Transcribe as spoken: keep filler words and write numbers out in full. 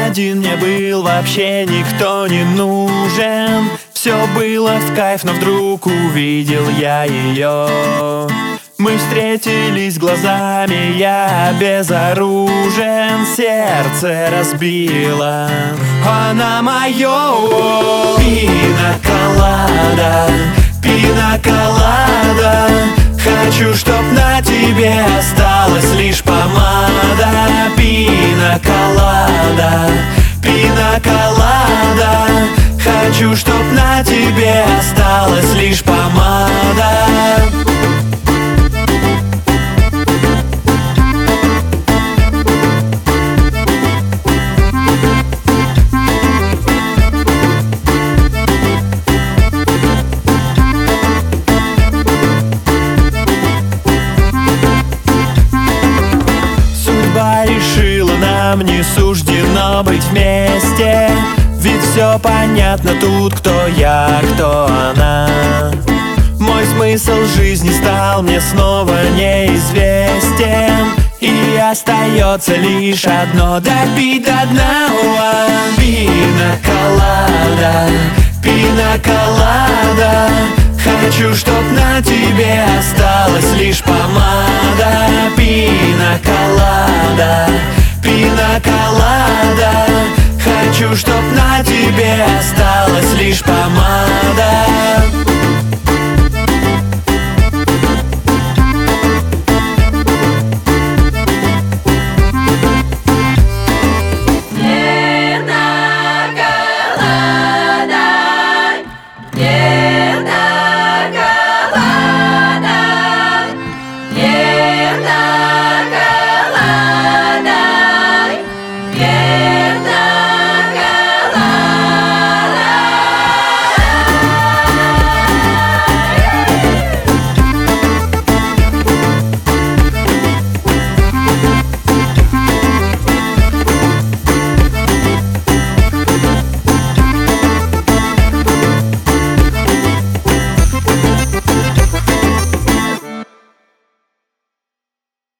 один мне был, вообще никто не нужен. Все было в кайф, но вдруг увидел я ее. Мы встретились глазами, я безоружен, сердце разбила она мое. Пина-колада, пина-колада, хочу, чтоб на тебе осталась лишь помада. Пина-колада, пина-колада, хочу, чтоб на тебе осталась лишь помада. Решила, нам не суждено быть вместе, ведь все понятно тут, кто я, кто она. Мой смысл жизни стал мне снова неизвестен, и остается лишь одно — допить до дна. Пина-колада, пина-колада, хочу, чтоб на тебе осталась лишь помада. Пина-колада, пина-колада, хочу, чтоб на тебе осталась